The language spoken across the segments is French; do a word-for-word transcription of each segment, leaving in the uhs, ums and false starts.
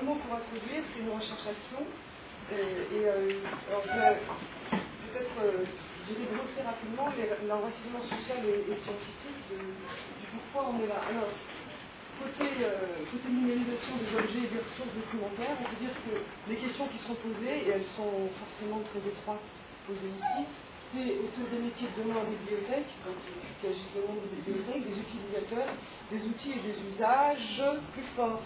mot pour introduire, c'est une recherche-action. Euh, et euh, alors, je vais peut-être, euh, je vais brosser rapidement l'enracinement social et, et scientifique de, du pourquoi on est là. Alors, côté, euh, côté numérisation des objets et des ressources documentaires, on peut dire que les questions qui sont posées, et elles sont forcément très étroites posées ici, c'est autour des métiers de demain en bibliothèque, donc il s'agit de monde de bibliothèque, des utilisateurs, des outils et des usages plus forts.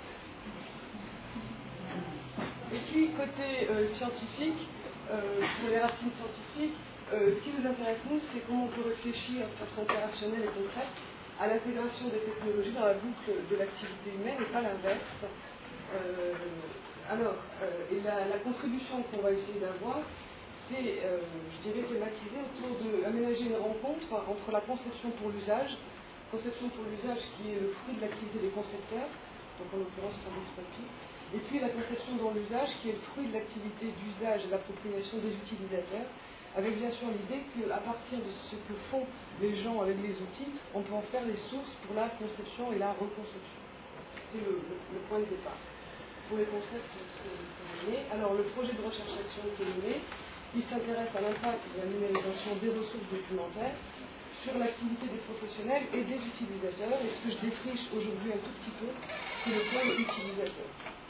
Et puis, côté euh, scientifique, euh, pour les racines scientifiques, euh, ce qui nous intéresse, nous, c'est comment on peut réfléchir de façon opérationnelle et concrète à l'intégration des technologies dans la boucle de l'activité humaine et pas l'inverse. Euh, alors, euh, et la, la contribution qu'on va essayer d'avoir, c'est, euh, je dirais, thématisé autour d'aménager une rencontre entre la conception pour l'usage, conception pour l'usage qui est le fruit de l'activité des concepteurs, donc en l'occurrence Fabrice Papi, et puis la conception dans l'usage qui est le fruit de l'activité d'usage et l'appropriation des utilisateurs, avec bien sûr l'idée qu'à partir de ce que font les gens avec les outils, on peut en faire les sources pour la conception et la reconception. C'est le, le, le point de départ. Pour les concepts, c'est mené. Alors le projet de recherche-action qui est mené, il s'intéresse à l'impact de la numérisation des ressources documentaires sur l'activité des professionnels et des utilisateurs. Et ce que je défriche aujourd'hui un tout petit peu, c'est le pôle utilisateur.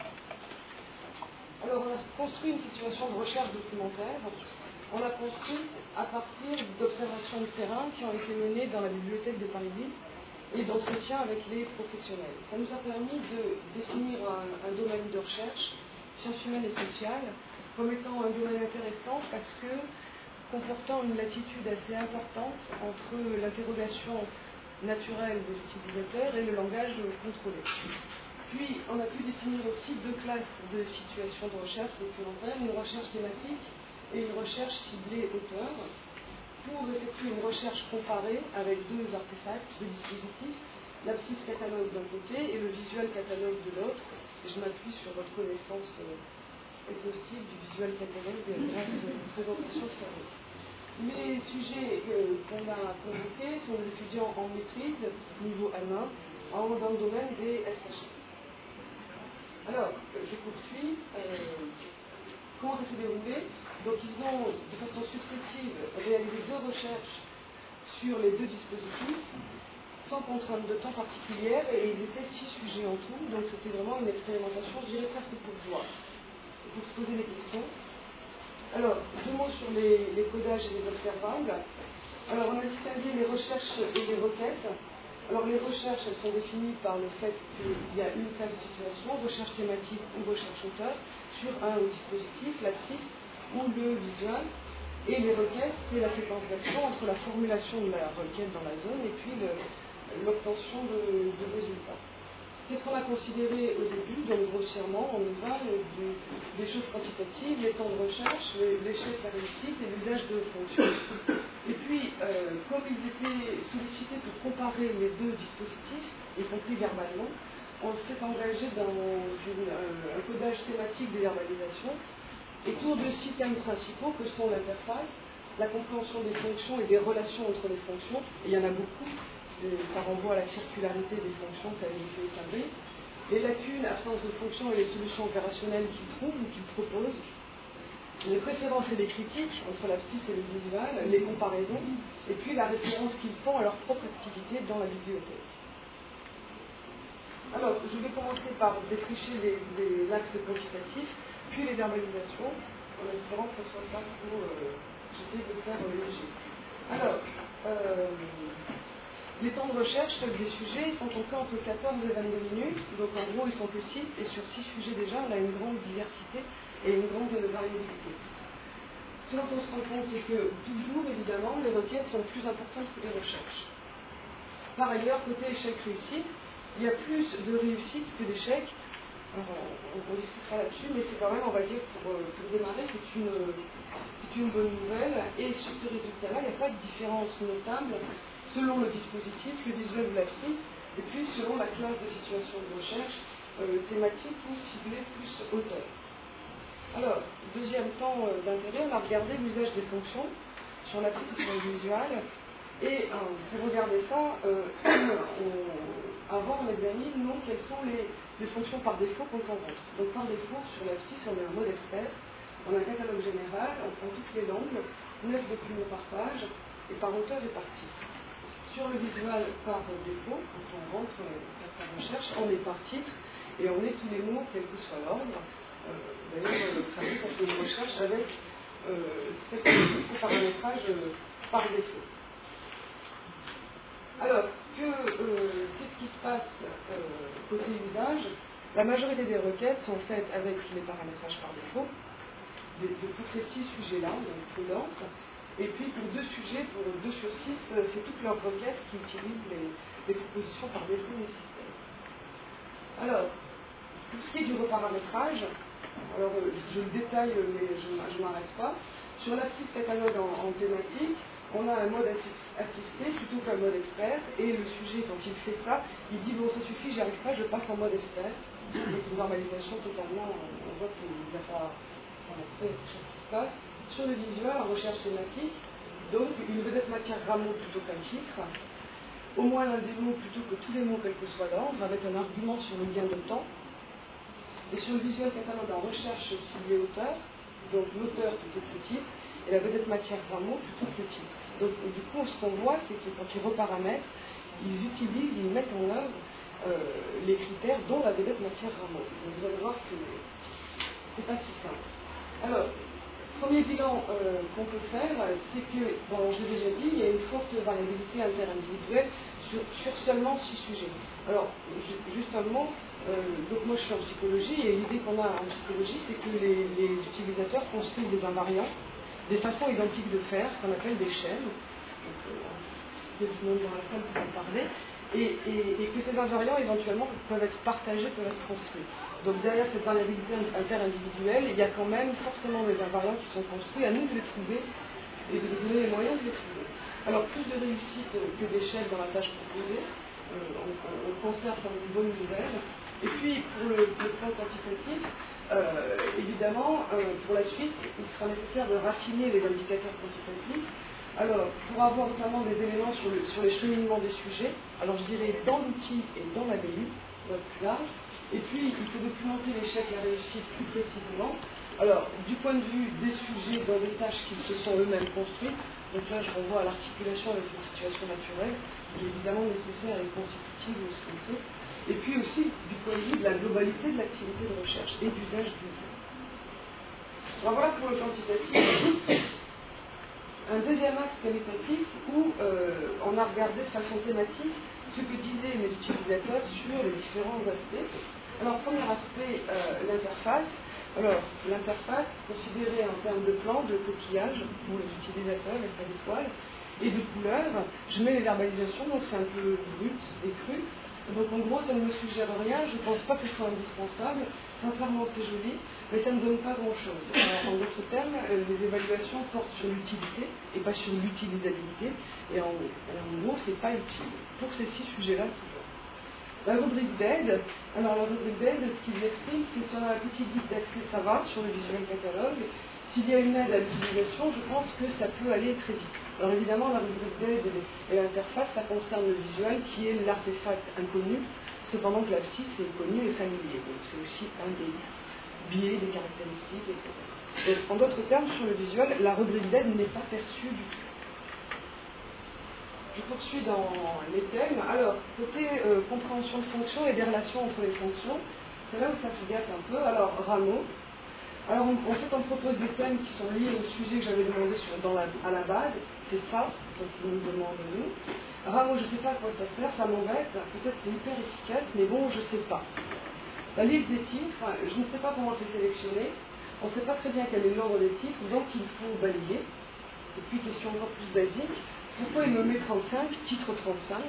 Alors on a construit une situation de recherche documentaire. On l'a construite à partir d'observations de terrain qui ont été menées dans la bibliothèque de Paris-Ville et d'entretien avec les professionnels. Ça nous a permis de définir un, un domaine de recherche, sciences humaines et sociales, comme étant un domaine intéressant parce que comportant une latitude assez importante entre l'interrogation naturelle des utilisateurs et le langage contrôlé. Puis, on a pu définir aussi deux classes de situations de recherche documentaire, une recherche thématique et une recherche ciblée auteur, pour effectuer une recherche comparée avec deux artefacts, deux dispositifs, l'abscisse catalogue d'un côté et le visuel catalogue de l'autre. Et je m'appuie sur votre connaissance euh, exhaustive du visuel catalogue grâce à une présentation de service. Les sujets euh, qu'on a convoqués sont des étudiants en maîtrise, niveau M un, en, dans le domaine des S H. Alors, je poursuis. Euh, comment ça s'est déroulé? Donc, ils ont, de façon successive, réalisé deux recherches sur les deux dispositifs, sans contrainte de temps particulière, et ils étaient six sujets en tout, donc c'était vraiment une expérimentation, je dirais presque pour voir, pour se poser des questions. Alors, deux mots sur les, les codages et les observables. Alors, on a distingué les recherches et les requêtes. Alors, les recherches, elles sont définies par le fait qu'il y a une classe de situation, recherche thématique ou recherche auteur, sur un dispositif, l'abscisse ou le visuel. Et les requêtes, c'est la séquence d'action entre la formulation de la requête dans la zone et puis l'obtention de, de résultats. Qu'est-ce qu'on a considéré au début? Donc, grossièrement, on y va de, des choses quantitatives, les temps de recherche, l'échelle caractéristique et l'usage de fonctions. Et puis, euh, comme ils étaient sollicités pour comparer les deux dispositifs, y compris verbalement, on s'est engagé dans une, un, un codage thématique des verbalisations autour de six thèmes principaux que sont l'interface, la compréhension des fonctions et des relations entre les fonctions, et il y en a beaucoup. Ça renvoie à la circularité des fonctions qui avaient été établies, les lacunes, absence de fonctions et les solutions opérationnelles qu'ils trouvent ou qu'ils proposent, les préférences et les critiques entre l'abscisse et le visuel, les comparaisons, et puis la référence qu'ils font à leur propre activité dans la bibliothèque. Alors, je vais commencer par défricher l'axe quantitatif, puis les verbalisations, en espérant que ce ne soit pas trop... Euh, j'essaie de faire euh, léger. Alors, euh, les temps de recherche des sujets sont compris entre quatorze et vingt-deux minutes, donc en gros ils sont que six, et sur six sujets déjà on a une grande diversité et une grande variabilité. Ce dont on se rend compte, c'est que toujours évidemment les requêtes sont plus importantes que les recherches. Par ailleurs, côté échec-réussite, il y a plus de réussite que d'échecs. On, on discutera là-dessus, mais c'est quand même, on va dire, pour, pour démarrer, c'est une, une bonne nouvelle, et sur ces résultats-là, il n'y a pas de différence notable selon le dispositif, le visuel ou l'abscisse, et puis selon la classe de situation de recherche, euh, thématique ou ciblée plus auteur. Alors, deuxième temps euh, d'intérêt, on a regardé l'usage des fonctions sur l'abscisse et sur le visuel, et euh, pour regarder ça, euh, on, avant, on examine non, quelles sont les, les fonctions par défaut qu'on rencontre. Donc par défaut, sur l'abscisse, on a un mode expert, on a un catalogue général, on prend toutes les langues, neuf documents par page, et par auteur et par titre. Sur le visuel, par défaut, quand on rentre faire sa recherche, on est par titre, et on met tous les mots, quel que soit l'ordre. Euh, D'ailleurs, le travail, on fait une recherche avec euh, ce paramétrage euh, par défaut. Alors, que, euh, qu'est-ce qui se passe euh, côté usage? La majorité des requêtes sont faites avec les paramétrages par défaut, de, de tous ces six sujets-là, donc prudence. Et puis pour deux sujets, pour deux sur six, c'est toutes leurs requêtes qui utilisent les, les propositions par défaut du système. Alors, pour ce qui est du reparamétrage, alors je le détaille mais je ne m'arrête pas. Sur l'abscisse catalogue en, en thématique, on a un mode assisté plutôt qu'un mode expert, et le sujet, quand il fait ça, il dit bon, ça suffit, j'y arrive pas, je passe en mode expert. Donc une normalisation totalement, on voit qu'il n'y a pas quelque chose qui se passe. Sur le visuel, en recherche thématique, donc une vedette matière rameau plutôt qu'un titre, au moins l'un des mots plutôt que tous les mots, quel que soit l'ordre, avec un argument sur le gain de temps. Et sur le visuel catalogue en recherche ciblée auteur, donc l'auteur plutôt que le titre, et la vedette matière rameau plutôt que le titre. Donc du coup, ce qu'on voit, c'est que quand ils reparamètrent, ils utilisent, ils mettent en œuvre euh, les critères dont la vedette matière rameau. Donc vous allez voir que c'est pas si simple. Alors, premier bilan euh, qu'on peut faire, c'est que, bon, je l'ai déjà dit, il y a une forte variabilité interindividuelle sur, sur seulement six sujets. Alors, justement, euh, donc moi je suis en psychologie, et l'idée qu'on a en psychologie, c'est que les, les utilisateurs construisent des invariants, des façons identiques de faire, qu'on appelle des chaînes. Donc, euh, il y a du monde dans la salle pour en parler, et, et, et que ces invariants éventuellement peuvent être partagés, peuvent être construits. Donc derrière cette variabilité interindividuelle, il y a quand même forcément des invariants qui sont construits, à nous de les trouver et de nous donner les moyens de les trouver. Alors plus de réussite que d'échec dans la tâche proposée, euh, on, on conserve comme une bonne nouvelle. Et puis pour le, le plan quantitatif, euh, évidemment, euh, pour la suite, il sera nécessaire de raffiner les indicateurs quantitatifs. Alors, pour avoir notamment des éléments sur, le, sur les cheminements des sujets, alors je dirais dans l'outil et dans la B U, dans le plus large. Et puis, il faut documenter l'échec et la réussite plus précisément. Alors, du point de vue des sujets dans des tâches qui se sont eux-mêmes construites, donc là, je renvoie à l'articulation avec une situation naturelle, qui est évidemment nécessaire et constitutive de ce qu'on fait. Et puis aussi, du point de vue de la globalité de l'activité de recherche et d'usage du jeu. Alors voilà pour le quantitatif. Un deuxième axe qualitatif où euh, on a regardé de façon thématique ce que disaient mes utilisateurs sur les différents aspects. Alors, premier aspect, euh, l'interface. Alors, l'interface, considérée en termes de plan, de coquillage, pour les utilisateurs, les pas d'étoiles, et de couleurs, je mets les verbalisations, donc c'est un peu brut et cru. Donc en gros, ça ne me suggère rien, je ne pense pas que ce soit indispensable. Sincèrement, c'est joli, mais ça ne donne pas grand-chose. En d'autres termes, les évaluations portent sur l'utilité et pas sur l'utilisabilité. Et en, en gros, c'est pas utile. Pour ces six sujets-là, toujours. La rubrique d'aide, alors la rubrique d'aide, ce qu'il exprime, c'est sur la petite guide d'accès, ça va, sur le visuel catalogue. S'il y a une aide à l'utilisation, je pense que ça peut aller très vite. Alors évidemment, la rubrique d'aide et l'interface, ça concerne le visuel qui est l'artefact inconnu, cependant que l'abscisse est connu et familier. Donc c'est aussi un des biais, des caractéristiques, et cetera. Donc, en d'autres termes, sur le visuel, la rubrique d'aide n'est pas perçue du tout. Je poursuis dans les thèmes. Alors, côté euh, compréhension de fonctions et des relations entre les fonctions, c'est là où ça se gâte un peu. Alors, rameau. Alors, on, en fait, on propose des thèmes qui sont liés au sujet que j'avais demandé sur, dans la, à la base. C'est ça, donc ils nous demandent nous. Rameau, je ne sais pas à quoi ça sert, ça m'embête. Peut-être c'est hyper efficace, mais bon, je ne sais pas. La liste des titres, je ne sais pas comment c'est sélectionné. On ne sait pas très bien quel est l'ordre des titres, donc il faut balayer. Et puis, question encore plus basique. Pourquoi il me met trente-cinq, titre trente-cinq?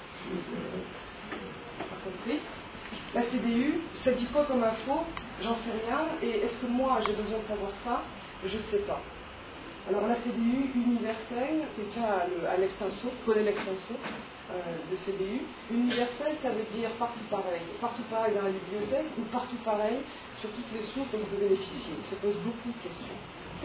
Pas compris. La C D U, ça dit quoi comme info? J'en sais rien. Et est-ce que moi, j'ai besoin de savoir ça? Je ne sais pas. Alors la C D U universelle, quelqu'un à l'extenso, connaît l'extenso euh, de C D U. Universelle, ça veut dire partout pareil. Partout pareil dans la bibliothèque ou partout pareil sur toutes les sources dont vous bénéficiez. Ça pose beaucoup de questions.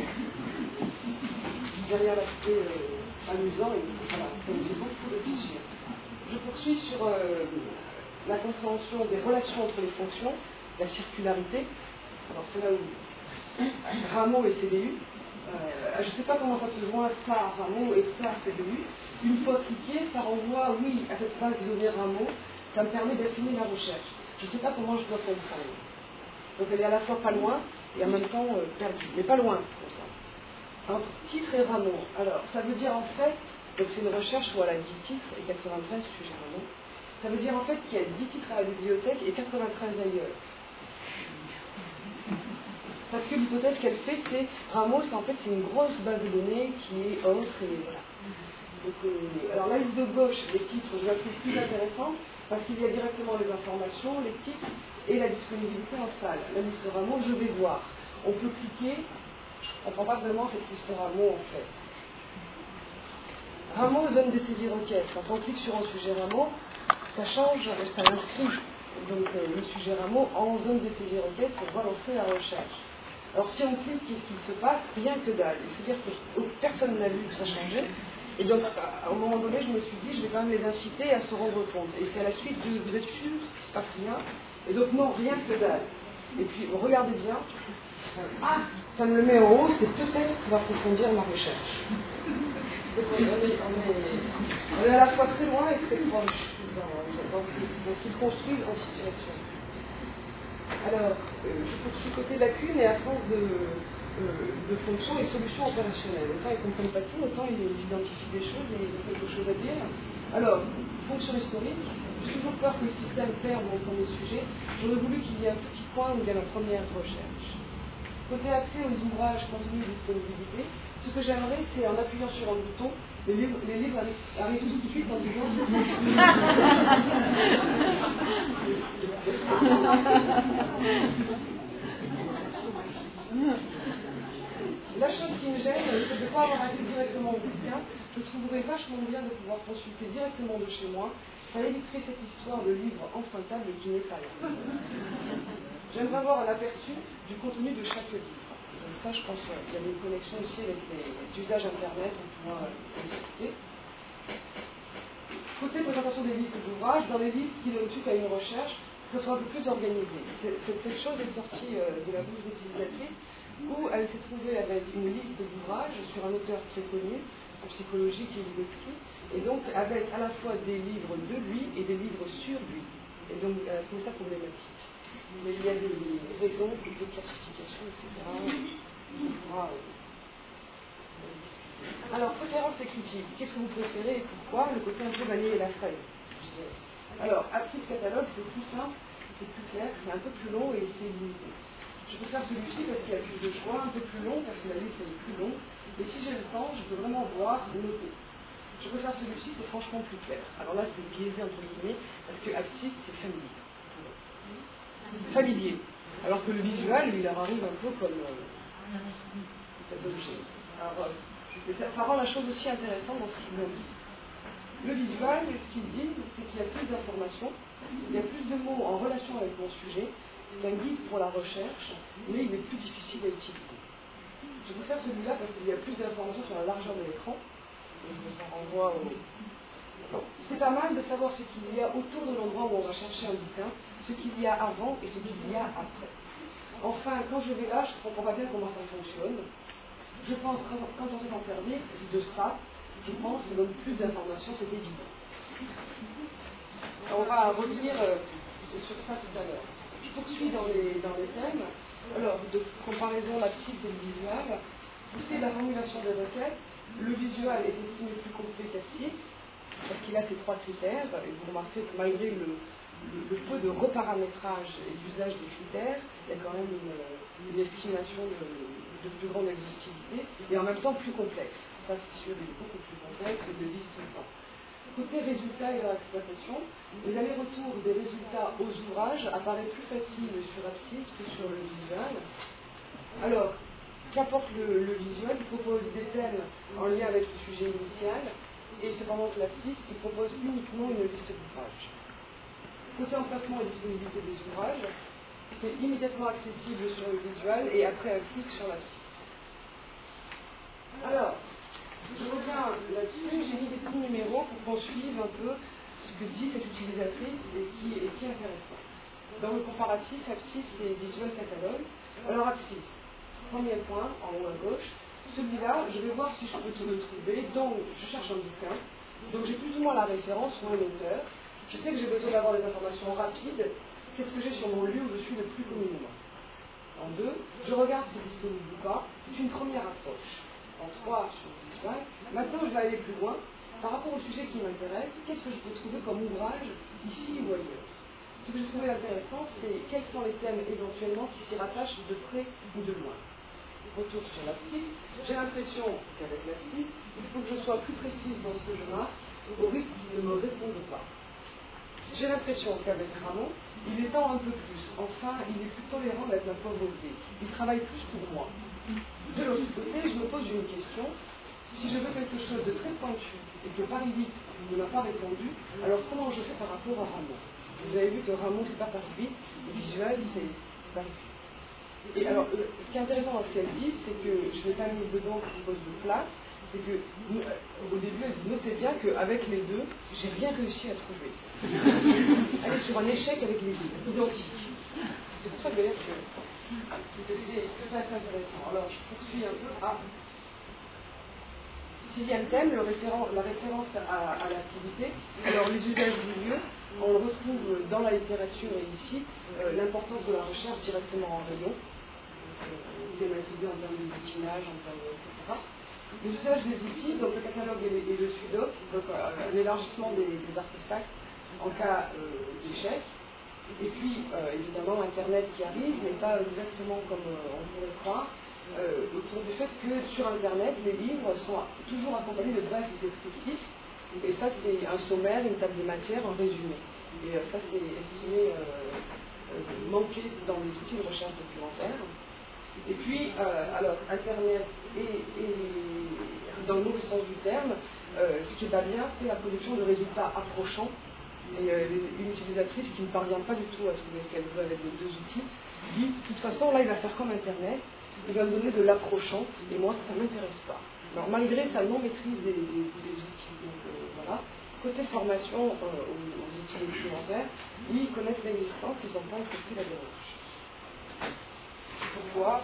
Derrière l'aspect euh, amusant, et voilà, donc j'ai beaucoup réfléchir. Je poursuis sur euh, la compréhension des relations entre les fonctions, la circularité. Alors c'est là où Rameau et C D U. Euh, je ne sais pas comment ça se joint, ça Rameau et ça C D U. Une fois cliqué, ça renvoie, oui, à cette base de données Rameau, ça me permet d'affiner la recherche. Je ne sais pas comment je dois comprendre. Donc elle est à la fois pas loin et en même temps euh, perdue, mais pas loin. Entre titre et Rameau. Alors, ça veut dire en fait, donc c'est une recherche où elle a dix titres et quatre-vingt-treize sujets Rameau. Ça veut dire en fait qu'il y a dix titres à la bibliothèque et quatre-vingt-treize ailleurs. Parce que l'hypothèse qu'elle fait, c'est Rameau, c'est en fait c'est une grosse base de données qui est autre et voilà. Donc, euh, alors la liste de gauche, les titres, je la trouve plus intéressante parce qu'il y a directement les informations, les titres et la disponibilité en salle. La liste Rameau, je vais voir. On peut cliquer, on ne comprend pas vraiment cette liste Rameau en fait. Rameau donne des saisies requêtes. Quand on clique sur un sujet Rameau, ça change, ça inscrit donc euh, le sujet Rameau en zone de saisie requête pour relancer la recherche. Alors si on clique, qu'est-ce qu'il se passe? Rien que dalle. C'est-à-dire que personne n'a vu que ça changeait. Et donc, à un moment donné, je me suis dit, je vais quand même les inciter à se rendre compte. Et c'est à la suite de, vous êtes sûr qu'il ne se passe rien? Et donc, non, rien que dalle. Et puis, regardez bien. Ah, ça me le met en haut, c'est peut-être qu'il va approfondir ma recherche. Donc, on, est, on, est, on est à la fois très loin et très proche dans, dans ce qu'ils construisent en situation. Alors, euh, je poursuis côté lacune et absence de, euh, de fonctions et solutions opérationnelles. Autant ils ne comprennent pas tout, autant ils identifient des choses et ils ont quelque chose à dire. Alors, fonction historique, j'ai toujours peur que le système perde mon premier sujet. J'aurais voulu qu'il y ait un petit coin où il y a ma première recherche. Côté accès aux ouvrages, contenu et disponibilité, ce que j'aimerais, c'est en appuyant sur un bouton, les livres, les livres arrivent, arrivent tout de suite en disant La chose qui me gêne, c'est de ne pas avoir accès directement au bouquin. Je trouverais vachement bien de pouvoir consulter directement de chez moi. Ça éviterait cette histoire de livre empruntable qui n'est pas là. J'aimerais avoir un aperçu du contenu de chaque livre. Donc ça, je pense qu'il y a une connexion aussi avec les, les usages Internet, on pourra en discuter. Côté présentation des listes d'ouvrages, dans les listes qui donnent suite à une recherche, que ce soit un peu plus organisé. Cette chose est sortie euh, de la bouche d'utilisatrice où elle s'est trouvée avec une liste d'ouvrages sur un auteur très connu, en psychologie, qui est Vygotsky, et donc avec à la fois des livres de lui et des livres sur lui. Et donc, euh, c'est ça problématique. Mais il y a des raisons de classification, et cetera. Wow. Alors, préférence écritive. Qu'est-ce que vous préférez et pourquoi? Le côté un peu vanille et la fraise. Alors, Apsis Catalogue, c'est plus simple, c'est plus clair, c'est un peu plus long et c'est limité. Je peux faire celui-ci parce qu'il y a plus de choix, un peu plus long parce que la liste est plus longue. Et si j'ai le temps, je peux vraiment voir, noter. Je peux faire celui-ci, c'est franchement plus clair. Alors là, c'est biaisé entre guillemets parce que Apsis, c'est familier. Familier. Alors que le visuel, il leur arrive un peu comme euh, cet objet. Alors, euh, ça, ça rend la chose aussi intéressante dans ce qu'ils ont dit. Le visuel, ce qu'ils disent, c'est qu'il y a plus d'informations, il y a plus de mots en relation avec mon sujet, c'est un guide pour la recherche, mais il est plus difficile à utiliser. Je vais faire celui-là parce qu'il y a plus d'informations sur la largeur de l'écran, donc ça renvoie au... C'est pas mal de savoir ce qu'il y a autour de l'endroit où on va chercher un bouquin, ce qu'il y a avant et ce qu'il y a après. Enfin, quand je vais là, je ne comprends pas bien comment ça fonctionne. Je pense que quand on sait s'en servir de ça, je pense que donne plus d'informations, c'est évident. On va revenir euh, sur ça tout à l'heure. Je poursuis dans les, dans les thèmes. Alors, de comparaison, la petite et le visuel. Pousser la formulation des requêtes. Le visuel est estimé plus complet qu'Apsis, parce qu'il a ces trois critères. Et vous remarquez que malgré le, le, le peu de reparamétrage et d'usage des critères, il y a quand même une, une estimation de, de plus grande exhaustivité, et en même temps plus complexe. Ça, c'est sûr, il est beaucoup plus complexe et de dix tout le temps. Côté résultats et leur exploitation, l'aller-retour des résultats aux ouvrages apparaît plus facile sur Apsis que sur le visuel. Alors, qu'apporte le, le visuel? Il propose des thèmes en lien avec le sujet initial, et cependant que l'Apsis, il propose uniquement une liste d'ouvrages. Côté emplacement et disponibilité des ouvrages, c'est immédiatement accessible sur le visuel et après un clic sur l'Apsis. Alors, je reviens là-dessus, j'ai mis des petits numéros pour qu'on suive un peu ce que dit cette utilisatrice et qui, et qui est intéressant. Dans le comparatif, Abscis et Visual Catalog. Alors Abscis, premier point, en haut à gauche, celui-là, je vais voir si je peux te le trouver, donc je cherche un bouquin, donc j'ai plus ou moins la référence ou un auteur, je sais que j'ai besoin d'avoir des informations rapides, qu'est-ce que j'ai sur mon lieu où je suis le plus communément. En deux, je regarde si c'est disponible ou pas, c'est une première approche. En trois, sur Visual, maintenant je vais aller plus loin, par rapport au sujet qui m'intéresse, qu'est-ce que je peux trouver comme ouvrage ici ou ailleurs. Ce que j'ai trouvé intéressant, c'est quels sont les thèmes éventuellement qui s'y rattachent de près ou de loin. Retour sur l'Abscis, j'ai l'impression qu'avec l'Abscis, il faut que je sois plus précise dans ce que je marque, au risque qu'il ne me réponde pas. J'ai l'impression qu'avec Ramon, il étend un peu plus. Enfin, il est plus tolérant d'être ma pauvreté. Il travaille plus pour moi. De l'autre côté, je me pose une question. Si je veux quelque chose de très pointu et que Paris huit ne m'a pas répondu, alors comment je fais par rapport à Ramon? Vous avez vu que Ramon, c'est pas Paris huit, et Visual, c'est Paris huit. Et alors, euh, ce qui est intéressant dans ce qu'elle dit, c'est que je n'ai pas mis dedans pour cause de place, c'est que euh, au début, elle dit notez bien qu'avec les deux, j'ai rien réussi à trouver. Elle est sur un échec avec les deux, identiques. C'est pour ça que je veux dire que, que c'est assez intéressant. Alors, je poursuis un peu. Ah. Sixième thème, le référent, la référence à, à l'activité. Alors, les usages du lieu, on le retrouve dans la littérature et ici, euh, l'importance de la recherche directement en rayon, euh, thématisée en termes de boutinage, en termes de, et cetera. Les usages des outils, donc le catalogue et, et le sudoc, donc euh, l'élargissement des, des artefacts en cas euh, d'échec. Et puis, euh, évidemment, Internet qui arrive, mais pas exactement comme euh, on pourrait croire. Euh, autour du fait que sur Internet, les livres sont toujours accompagnés de brefs descriptifs, et ça c'est un sommaire, une table de matière, un résumé. Et euh, ça c'est estimé euh, euh, manquer dans les outils de recherche documentaire. Et puis, euh, alors, Internet et, et dans le mauvais sens du terme, euh, ce qui est pas bien, c'est la production de résultats approchants. Et euh, une utilisatrice qui ne parvient pas du tout à trouver ce qu'elle veut avec les deux outils, dit, de toute façon, là il va faire comme Internet, il va me donner de l'approchant, et moi, ça ne m'intéresse pas. Alors, malgré sa non-maîtrise des, des, des outils. Donc, euh, voilà. Côté formation euh, aux, aux outils documentaires, oui, ils connaissent l'existence, ils n'ont pas entrepris la démarche. Pourquoi?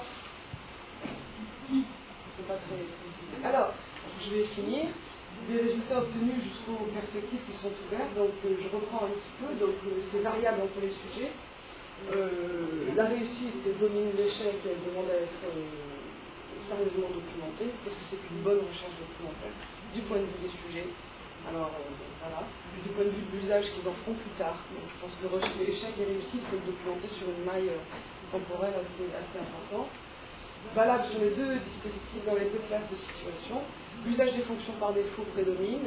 C'est pas très précis. Alors, je vais finir. Des résultats obtenus jusqu'aux perspectives qui sont ouvertes, donc euh, je reprends un petit peu, donc euh, c'est variable entre les sujets. Euh, la réussite domine l'échec et elle demande à être euh, sérieusement documentée, parce que c'est une bonne recherche documentaire, du point de vue des sujets. Alors euh, voilà, du point de vue de l'usage qu'ils en feront plus tard. Donc je pense que l'échec et réussite faut le documenter sur une maille euh, temporelle assez, assez importante. Valable sur les deux dispositifs, dans les deux classes de situation. L'usage des fonctions par défaut prédomine.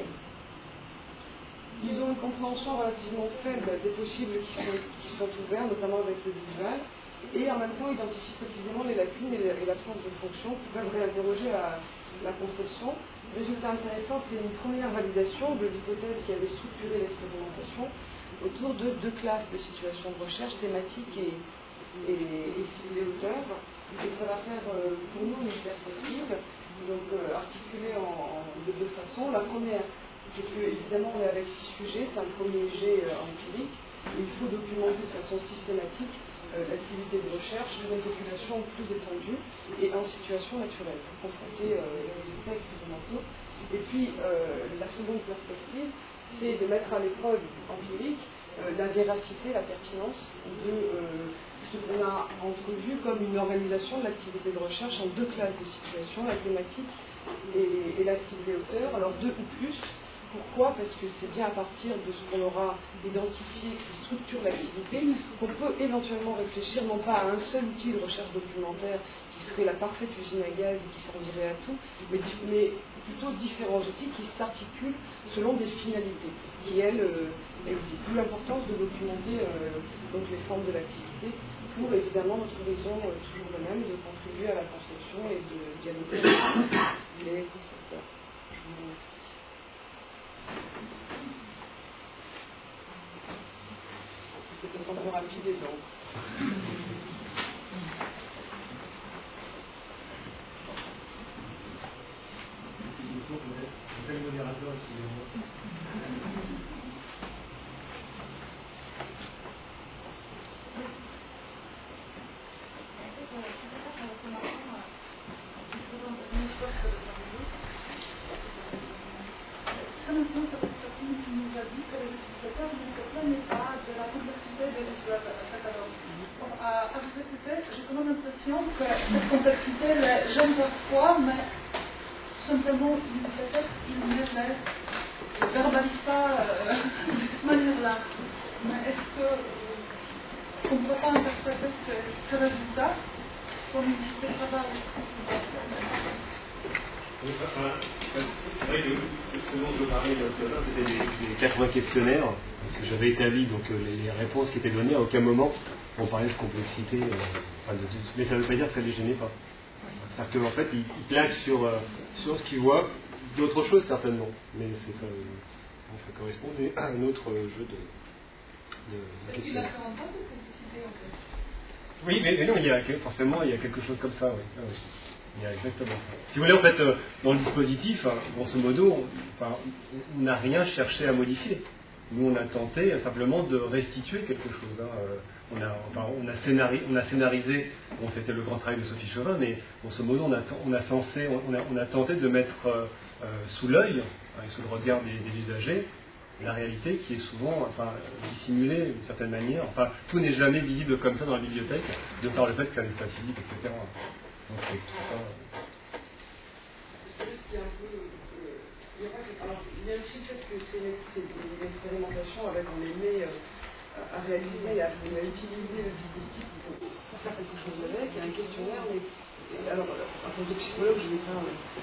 Ils ont une compréhension relativement faible des possibles qui sont, qui sont ouverts, notamment avec le visuel, et en même temps identifient précisément les lacunes et l'absence de fonctions qui peuvent réinterroger la, la conception. Résultat intéressant, c'est une première validation de l'hypothèse qui avait structuré l'expérimentation autour de deux classes de situations de recherche, thématiques et, et, et ciblées auteurs. Et ça va faire euh, pour nous une perspective, donc euh, articulée en, en, de deux façons. La première, c'est que évidemment on est avec six sujets, c'est un premier jet euh, empirique, et il faut documenter de façon systématique euh, l'activité de recherche sur une population plus étendue et en situation naturelle, pour confronter euh, les résultats expérimentaux. Et puis euh, la seconde perspective, c'est de mettre à l'épreuve empirique euh, la véracité, la pertinence de euh, ce qu'on a entrevu comme une organisation de l'activité de recherche en deux classes de situations, la thématique et, et la ciblée auteur, alors deux ou plus. Pourquoi? Parce que c'est bien à partir de ce qu'on aura identifié qui structure l'activité qu'on peut éventuellement réfléchir non pas à un seul outil de recherche documentaire qui serait la parfaite usine à gaz et qui servirait à tout, mais, mais plutôt différents outils qui s'articulent selon des finalités, qui elles euh, existent. D'où l'importance de documenter euh, donc les formes de l'activité pour évidemment notre raison euh, toujours la même de contribuer à la conception et de dialoguer avec les concepteurs. Je vous remercie. C'était un peu rapide et donc. Quel modérateur, excusez-moi. catalogue. Bon, à, à vous écouter, j'ai quand même l'impression que cette complexité les gêne parfois, mais simplement, peut-être ils ne les verbalisent pas euh, de cette manière-là. Mais est-ce que on ne peut pas interpréter ces, ces résultats comme une liste de travail? Oui, enfin, c'est vrai que ce dont je parlais tout à l'heure, c'était les, les quatre-vingts questionnaires que j'avais établis, donc les, les réponses qui étaient données, à aucun moment on parlait de complexité, euh, enfin de, de, mais ça ne veut pas dire que ça ne les gênait pas. C'est-à-dire qu'en fait, ils, ils plaquent sur, euh, sur ce qu'ils voient, d'autres choses certainement, mais c'est ça, euh, ça correspondait à un autre jeu de, de, de questionnaires. Oui, mais, mais non, il y a, forcément, il y a quelque chose comme ça, oui. Ah, oui. Il y a exactement ça. Si vous voulez, en fait, euh, dans le dispositif, hein, grosso modo, on, enfin, on n'a rien cherché à modifier. Nous, on a tenté euh, simplement de restituer quelque chose. Hein. Euh, on, a, enfin, on, a scénari, on a scénarisé, bon, c'était le grand travail de Sophie Chauvin, mais grosso modo, on a, on a, censé, on a, on a tenté de mettre euh, euh, sous l'œil hein, et sous le regard des, des usagers la réalité qui est souvent enfin, dissimulée d'une certaine manière. Enfin, tout n'est jamais visible comme ça dans la bibliothèque, de par le fait que c'est un espace physique, et cetera. Donc, c'est pas... Il y a aussi le fait que c'est une expérimentation avec on les met à réaliser, à, à utiliser le dispositif pour, pour faire quelque chose avec. Il y a un questionnaire, mais alors, en tant que psychologue, je n'ai pas.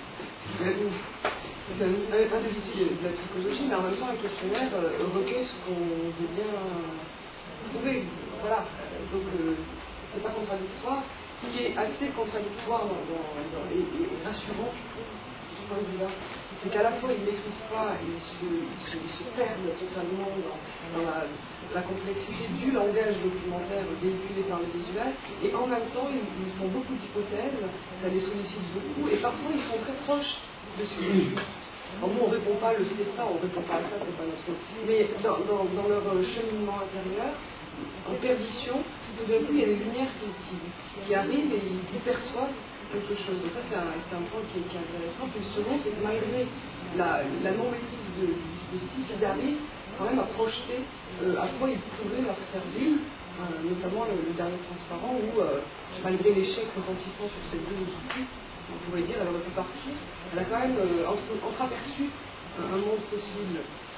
C'est un, un des outils de la psychologie, mais en même temps, un questionnaire euh, recueille ce qu'on veut bien trouver. Voilà. Donc, euh, c'est pas contradictoire. Ce qui est assez contradictoire dans, dans, dans, et, et rassurant, de ce point de vue-là, c'est qu'à la fois ils ne maîtrisent pas, ils se, ils se, ils se perdent totalement dans, dans la, la complexité du langage documentaire véhiculé par les visuels, et en même temps ils, ils font beaucoup d'hypothèses, ça les sollicite beaucoup, et parfois ils sont très proches de ce qu'ils disent. Alors nous on ne répond pas le c'est ça, on ne répond pas à ça, c'est pas notre. Mais dans, dans, dans leur cheminement intérieur, en perdition, tout d'un coup il y a des lumières qui, qui, qui arrivent et ils perçoivent quelque chose. Et ça, c'est un, c'est un point qui est, qui est intéressant. Puis le second, c'est que malgré la, la non-maîtrise du dispositif, ils arrivent quand même à projeter euh, à quoi ils pourraient leur servir, euh, notamment le, le dernier transparent, où euh, malgré l'échec retentissant sur ces deux outils, on pourrait dire, elle aurait pu partir, elle a quand même euh, entre, entreaperçu un, un monde possible.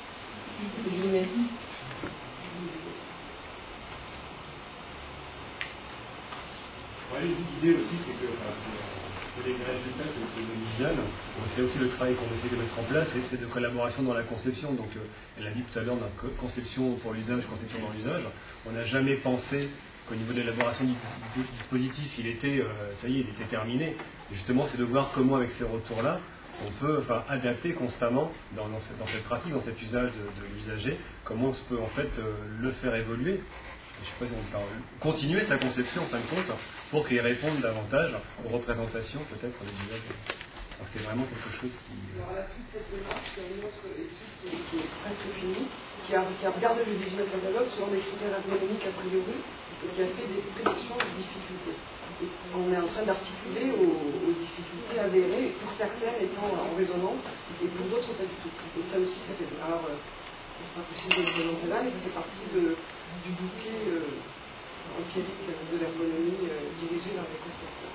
Ouais, l'idée aussi, c'est que, enfin, que les résultats que, que nous visionnent, c'est aussi le travail qu'on essaie de mettre en place, et c'est de collaboration dans la conception. Donc, euh, elle a dit tout à l'heure, dans la conception pour l'usage, conception dans l'usage, on n'a jamais pensé qu'au niveau de l'élaboration du, du dispositif, il était, euh, ça y est, il était terminé. Et justement, c'est de voir comment, avec ces retours-là, on peut enfin, adapter constamment dans, dans, cette, dans cette pratique, dans cet usage de, de l'usager, comment on peut en fait euh, le faire évoluer. Je sais pas si on peut continuer sa conception en fin de compte pour qu'il réponde davantage aux représentations peut-être des usagers. Donc c'est vraiment quelque chose qui... Alors à la toute cette démarche, il y a une autre étude qui est, qui est presque finie, qui a, qui a regardé le visuel catalogue selon des critères ergonomiques a priori, et qui a fait des prédictions de difficultés. Et on est en train d'articuler aux, aux difficultés avérées, pour certaines étant en résonance, et pour d'autres pas du tout. Et ça aussi, ça fait... Alors, euh, c'est pas possible de le présenter là, mais ça fait partie de... du bouquet euh, empirique de l'ergonomie euh, dirigé vers les concepteurs.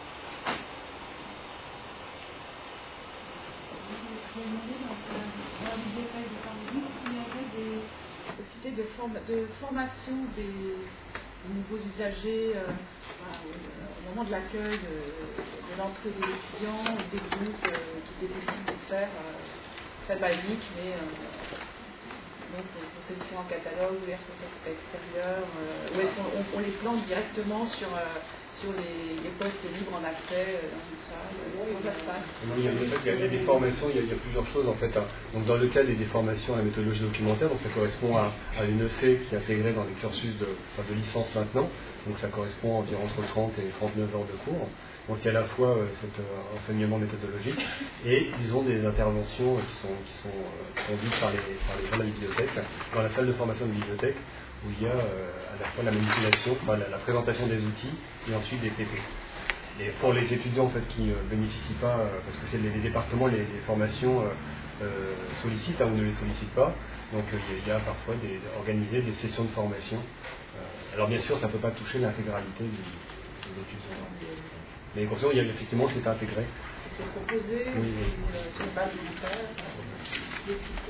J'ai demandé dans la bibliothèque de Paris s'il y avait des possibilités de, form de formation des, des nouveaux usagers euh, voilà, au moment de l'accueil de, de l'entrée des étudiants, ou des groupes euh, qui étaient possible de faire euh, très basique, mais euh, donc conception en catalogue, ouvert sur cet extérieur, euh, ou est-ce qu'on on, on les plante directement sur, euh, sur les, les postes libres en accès euh, dans une salle? Comment ça se passe? Il y a, il y a des formations, il y a, il y a plusieurs choses en fait. Hein. Donc dans le cas des, des formations à la méthodologie documentaire, donc ça correspond à, à une E C qui est intégrée dans les cursus de, enfin, de licence maintenant. Donc ça correspond à environ entre trente et trente-neuf heures de cours. Donc il y a à la fois euh, cet euh, enseignement méthodologique et disons des interventions qui sont, qui sont euh, conduites par les, par les gens de la bibliothèque, dans la salle de formation de bibliothèque, où il y a euh, à la fois la manipulation, enfin, la, la présentation des outils et ensuite des P P. Et pour les étudiants en fait, qui ne bénéficient pas, euh, parce que c'est les, les départements, les, les formations euh, euh, sollicitent hein, ou ne les sollicitent pas, donc euh, il y a parfois des, organiser des sessions de formation. Euh, Alors bien sûr, ça ne peut pas toucher l'intégralité des, des études. Mais consciemment, il y a effectivement, c'est intégré. C'est proposé, oui, oui. sur une base volontaire, des sites.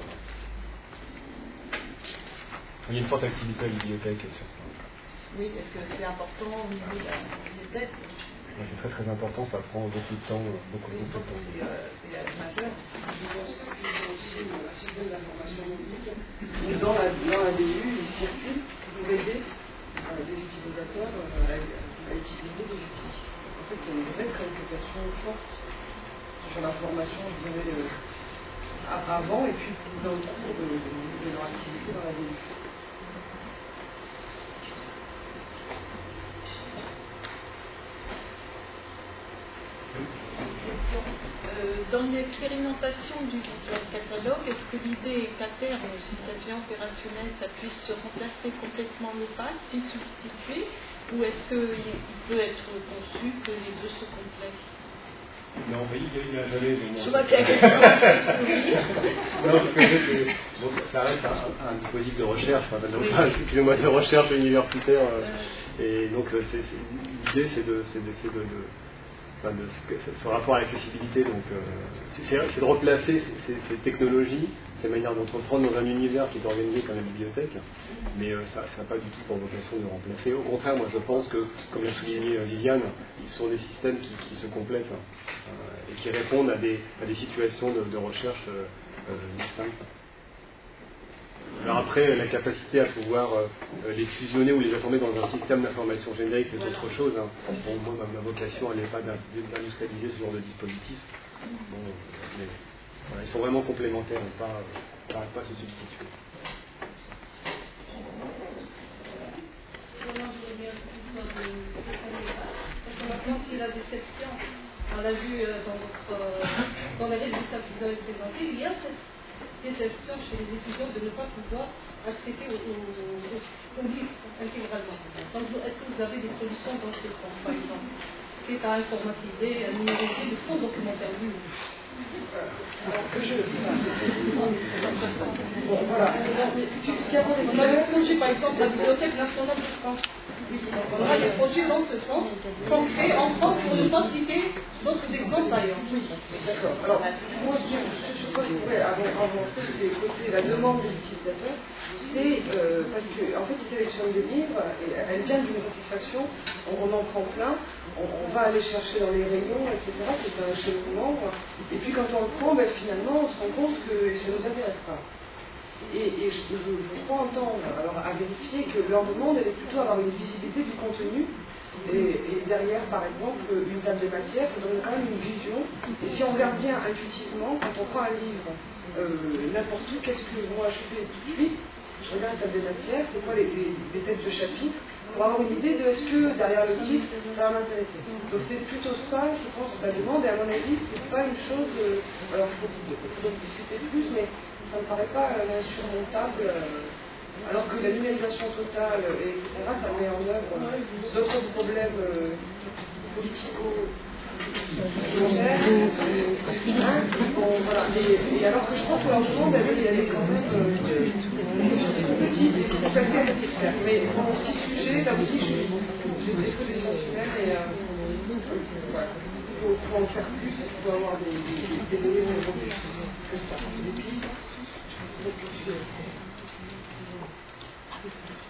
Il y a une forte activité à la bibliothèque sur ça. Oui, est-ce que c'est important au niveau de la bibliothèque? Oui, c'est très très important, ça prend beaucoup de temps, beaucoup, oui, beaucoup de temps. C'est euh, majeur. Je pense qu'ils ont aussi un système d'information mobile. Dans la, dans la D U, ils circulent pour aider euh, des utilisateurs euh, à, à utiliser des outils. En fait, c'est une vraie préoccupation forte sur la formation, je dirais, euh, avant et puis dans le cours de, de, de leur activité dans la D U. Euh, dans l'expérimentation du visual catalogue, est-ce que l'idée est qu'à terme, si ça devient opérationnel, ça puisse se remplacer complètement le pass, s'y substituer, ou est-ce qu'il peut être conçu que les deux se complètent? Non, il n'y a jamais de Je vois qu'il y a quelque chose. Non, parce que c'est, bon, ça reste un, un dispositif de recherche, enfin, donc, oui. excusez-moi, de recherche universitaire. Euh, et donc, c'est, c'est, l'idée, c'est de, c'est de, c'est de, de Enfin de ce, ce rapport à l'accessibilité, donc euh, c'est, c'est de replacer ces, ces technologies, ces manières d'entreprendre dans un univers qui est organisé comme la bibliothèque, mais euh, ça n'a pas du tout pour vocation de remplacer. Au contraire, moi je pense que, comme l'a souligné Viviane, ce sont des systèmes qui, qui se complètent hein, euh, et qui répondent à des, à des situations de, de recherche euh, euh, distinctes. Alors après, la capacité à pouvoir euh, les fusionner ou les assembler dans un système d'information générique, c'est autre chose. Hein. Bon, moi, ma, ma vocation, elle n'est pas d'industrialiser ce genre de dispositif. Bon, mais, voilà, ils sont vraiment complémentaires et pas, pas, pas se substituer. Maintenant, c'est la déception. On l'a vu dans, votre, dans les résultats que vous avez présentés, il y a cette déception chez les étudiants de ne pas pouvoir accéder au, au, au, au livre intégralement. Donc, est-ce que vous avez des solutions dans ce sens, par exemple, qui est à informatiser, à numériser le fond documentaire du livre? Alors que je. Bon, voilà. On a le projet, par exemple, de la Bibliothèque nationale de France. On a des projets dans ce sens, concrets, en France, pour ne pas citer d'autres exemples d'ailleurs. Oui, d'accord. Alors, moi, je, je, je crois que je pourrais avancer, c'est côté la demande des utilisateurs, c'est euh, parce qu'en en fait, ils sélectionnent des livres, et elles viennent d'une satisfaction, on, on en prend plein, on, on va aller chercher dans les rayons, et cetera. C'est un cheminement. Et puis quand on le prend, ben, finalement, on se rend compte que ça ne nous intéresse pas. Et, et je, je, je crois entendre, alors à vérifier que leur demande, elle est plutôt avoir une visibilité du contenu, et, et derrière, par exemple, une table de matière, ça donne quand même une vision. Et si on regarde bien intuitivement, quand on prend un livre, euh, n'importe où, qu'est-ce que moi je fais tout de suite? Je regarde la table de matière, c'est quoi les, les, les têtes de chapitre, pour avoir une idée de est-ce que derrière le titre, ça va m'intéresser. Donc c'est plutôt ça, je pense, la demande, et à mon avis, c'est pas une chose, euh, alors il faut, faut donc discuter plus, mais ça ne me paraît pas euh, insurmontable, euh, alors que la numérisation totale, et cetera, ça met en œuvre euh, d'autres problèmes euh, politico hein, bon, voilà. et, et alors que je pense que leur demande, elle, elle est quand même euh, petite et complètement nécessaire. Mais bon, six sujets, là aussi, j'ai des que des sciences humaines, et euh, voilà. Il faut, faut en faire plus, il faut avoir des, des, des données robustes que ça. Et puis,